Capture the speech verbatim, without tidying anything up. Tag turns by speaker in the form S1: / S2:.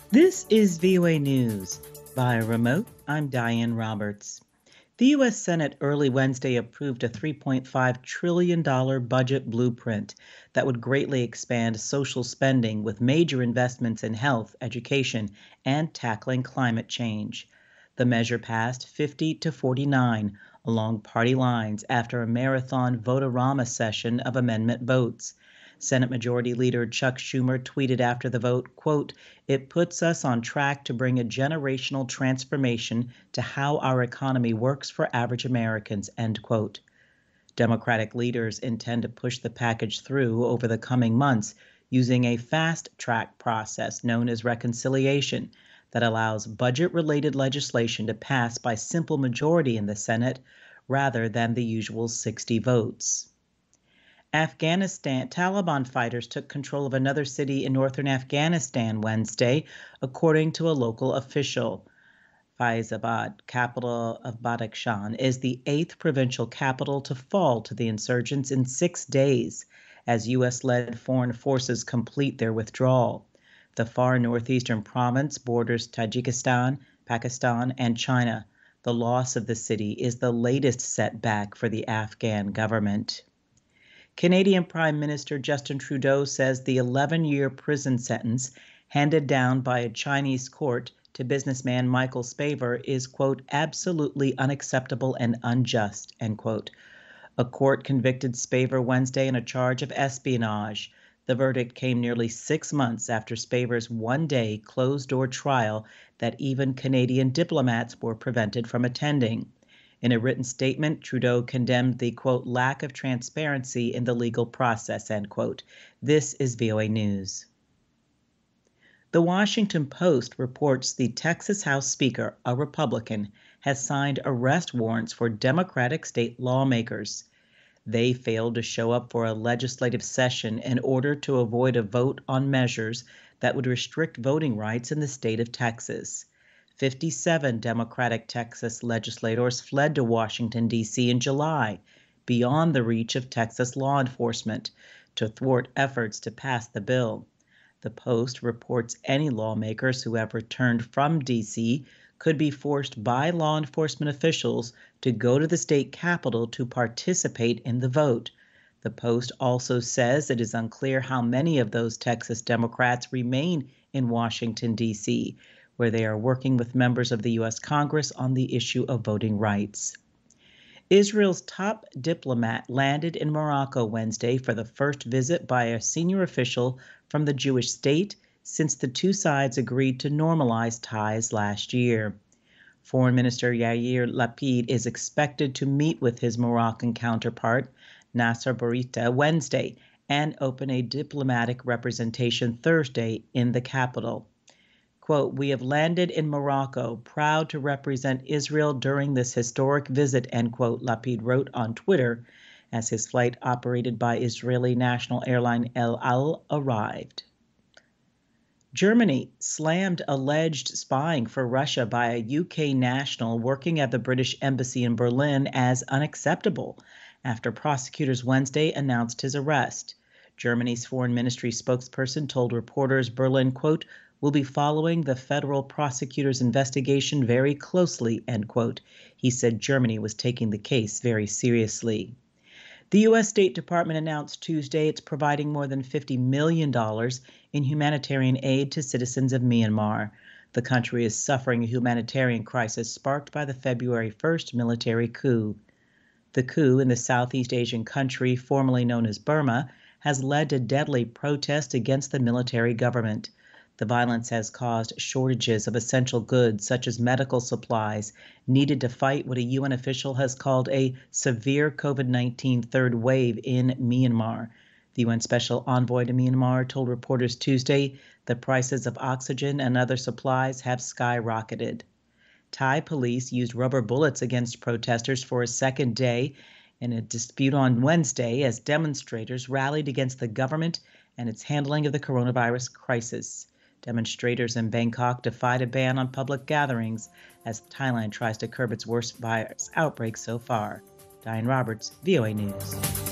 S1: This is V O A News. Via remote, I'm Diane Roberts. The U S Senate early Wednesday approved a three point five trillion dollars budget blueprint that would greatly expand social spending with major investments in health, education, and tackling climate change. The measure passed fifty to forty-nine along party lines after a marathon vote-a-rama session of amendment votes. Senate Majority Leader Chuck Schumer tweeted after the vote, quote, "It puts us on track to bring a generational transformation to how our economy works for average Americans," end quote. Democratic leaders intend to push the package through over the coming months using a fast-track process known as reconciliation that allows budget-related legislation to pass by simple majority in the Senate rather than the usual sixty votes. Afghanistan Taliban fighters took control of another city in northern Afghanistan Wednesday, according to a local official. Faizabad, capital of Badakhshan, is the eighth provincial capital to fall to the insurgents in six days, as U S-led foreign forces complete their withdrawal. The far northeastern province borders Tajikistan, Pakistan, and China. The loss of the city is the latest setback for the Afghan government. Canadian Prime Minister Justin Trudeau says the eleven-year prison sentence handed down by a Chinese court to businessman Michael Spavor is, quote, "absolutely unacceptable and unjust," end quote. A court convicted Spavor Wednesday on a charge of espionage. The verdict came nearly six months after Spavor's one-day closed-door trial that even Canadian diplomats were prevented from attending. In a written statement, Trudeau condemned the, quote, "lack of transparency in the legal process," end quote. This is V O A News. The Washington Post reports the Texas House Speaker, a Republican, has signed arrest warrants for Democratic state lawmakers. They failed to show up for a legislative session in order to avoid a vote on measures that would restrict voting rights in the state of Texas. fifty-seven Democratic Texas legislators fled to Washington, D C in July, beyond the reach of Texas law enforcement, to thwart efforts to pass the bill. The Post reports any lawmakers who have returned from D C could be forced by law enforcement officials to go to the state capitol to participate in the vote. The Post also says it is unclear how many of those Texas Democrats remain in Washington, D C, where they are working with members of the U S Congress on the issue of voting rights. Israel's top diplomat landed in Morocco Wednesday for the first visit by a senior official from the Jewish state since the two sides agreed to normalize ties last year. Foreign Minister Yair Lapid is expected to meet with his Moroccan counterpart, Nasser Bourita, Wednesday and open a diplomatic representation Thursday in the capital. Quote, "We have landed in Morocco, proud to represent Israel during this historic visit," end quote, Lapid wrote on Twitter as his flight operated by Israeli national airline El Al arrived. Germany slammed alleged spying for Russia by a U K national working at the British Embassy in Berlin as unacceptable after prosecutors Wednesday announced his arrest. Germany's foreign ministry spokesperson told reporters Berlin, quote, "will be following the federal prosecutor's investigation very closely," end quote. He said Germany was taking the case very seriously. The U S State Department announced Tuesday it's providing more than fifty million dollars in humanitarian aid to citizens of Myanmar. The country is suffering a humanitarian crisis sparked by the February first military coup. The coup in the Southeast Asian country, formerly known as Burma, has led to deadly protests against the military government. The violence has caused shortages of essential goods such as medical supplies needed to fight what a U N official has called a severe COVID nineteen third wave in Myanmar. The U N Special Envoy to Myanmar told reporters Tuesday the prices of oxygen and other supplies have skyrocketed. Thai police used rubber bullets against protesters for a second day in a dispute on Wednesday as demonstrators rallied against the government and its handling of the coronavirus crisis. Demonstrators in Bangkok defied a ban on public gatherings as Thailand tries to curb its worst virus outbreak so far. Diane Roberts, V O A News.